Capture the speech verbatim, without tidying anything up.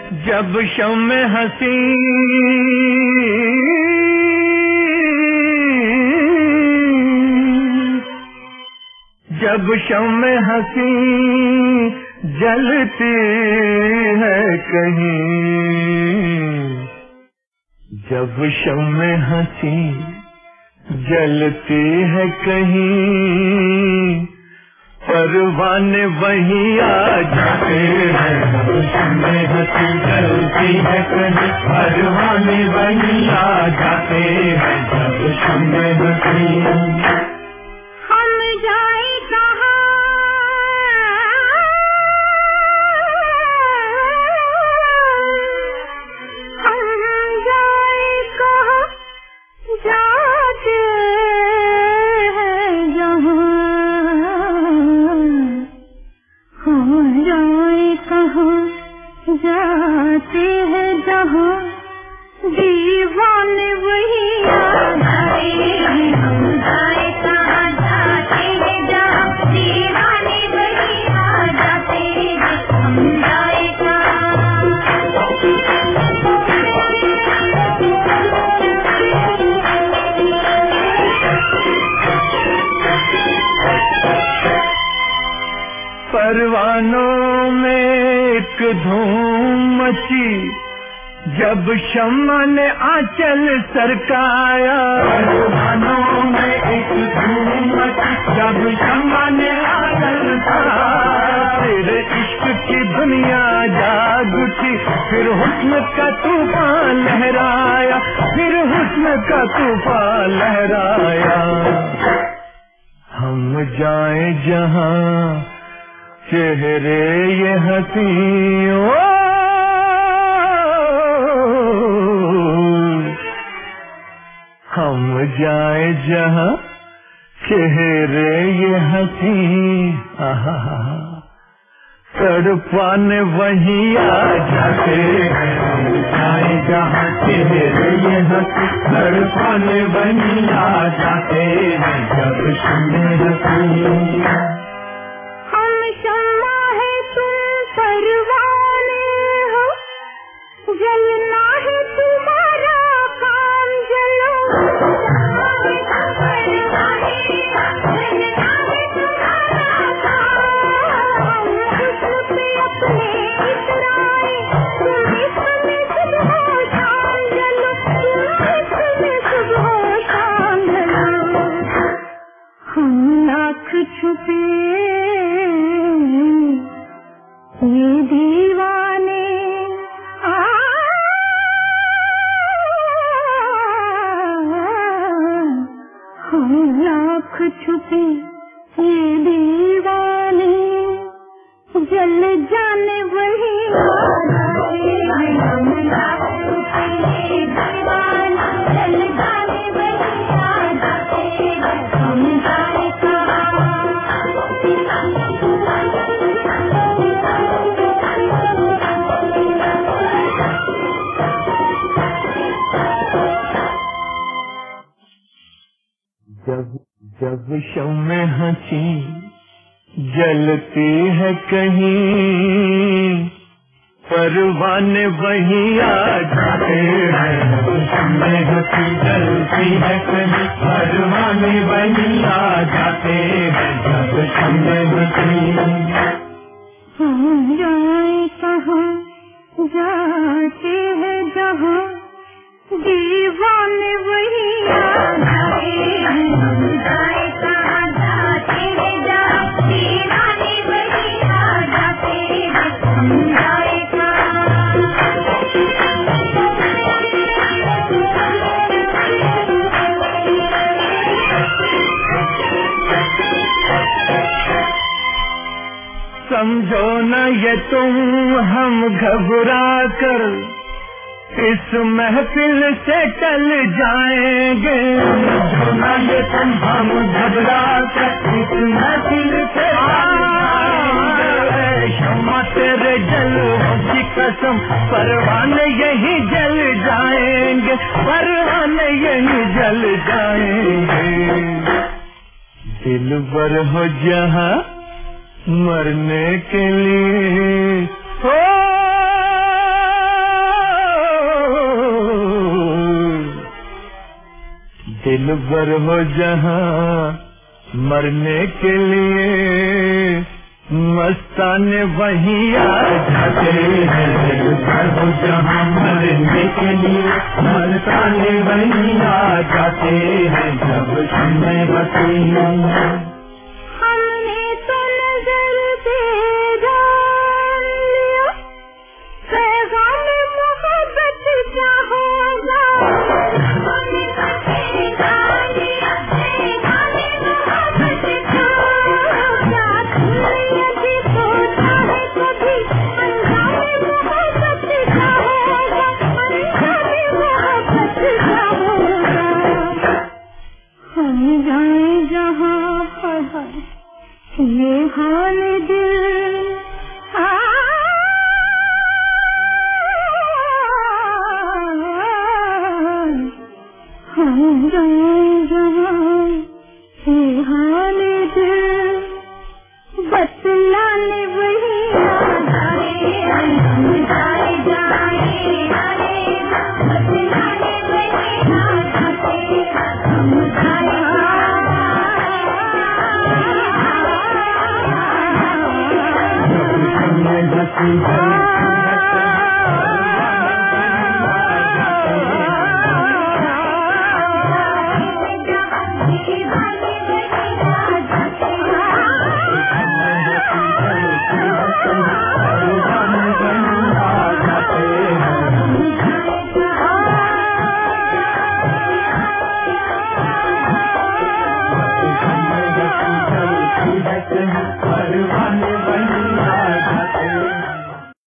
जब शम्मे हंसी जब शम्मे हंसी जलती है कहीं, जब शम्मे हंसी जलती है कहीं, परवाने वहीं आ जाते हैं। शम्मे हंसी जलती है कहीं, परवाने वहीं आ जाते हैं। जब शम्मे हंसी परवानों में एक धूम मची, जब शम्मा ने आंचल सरकाया। परवानों में एक धूम मची, जब शम्मा ने आंचल सरकाया। फिर इश्क की दुनिया जाग उठी, फिर हुस्न का तूफान लहराया, फिर हुस्न का तूफान लहराया। हम जाए जहां चेहरे ये हंसियों, हम जाए जहां चेहरे ये हंसी, आहा तड़पाने वहीं आ जाते हैं। हम जाए जहां चेहरे ये हंसी, तड़पाने वहीं आ जाते हैं। जब शम्मे हंसी जलना है तुम्हारा काम, जलो जलना है तुम्हारा काम। हुस्न पे अपने इतराए, तुम इसमें सुबह शाम जलो, तुम इसमें सुबह शाम जलो। हम लाख छुपे ये दीवाने, लाख छुपे ये दीवाने, जल जाने वही हम लाख छुपे ये दीवाने, जल जाने वही आ जाते हैं। हम जाए जब जब शम्मे हंसी जलती है कहीं, परवाने वहीं आ जाते हैं। शम्मे हंसी जलती है कहीं, परवाने वहीं आ जाते हैं। जब शम्मे हंसी हम जाए कहाँ जाते हैं, जहाँ दीवाने वही आ जाते हैं। हम जाए कहाँ जाते हैं, जहाँ दीवाने वही आ जाते हैं। हम जाए समझो न ये तुम हम घबरा कर इस महफिल से टल जाएंगे। समझो न ये तुम हम घबरा कर इस महफिल से शम्मा तेरे जलवों की कसम, परवाने यही जल जाएंगे, परवाने यही जल जाएंगे। दिलबर हो जहाँ मरने के लिए हो दिलबर हो जहाँ मरने के लिए मस्ताने वहीं आ जाते हैं। दिलबर हो जहाँ मरने के लिए मस्ताने वहीं आ जाते हैं। जब समय बती हमने तो नजर से जान लिया, पैगाम मोहब्बत क्या होगा। हमने तो तेरे जान लिया, पैगाम मोहब्बत क्या होगा। तुमने यदि सोचा है कभी अंजाम मोहब्बत क्या होगा, अंजाम मोहब्बत क्या होगा। हम जाए जहाँ ये हाल दिल हम जाए जहाँ ये हाल दिल बतलाने वही हम जाए जाए बतलाने वही हम जाए मैं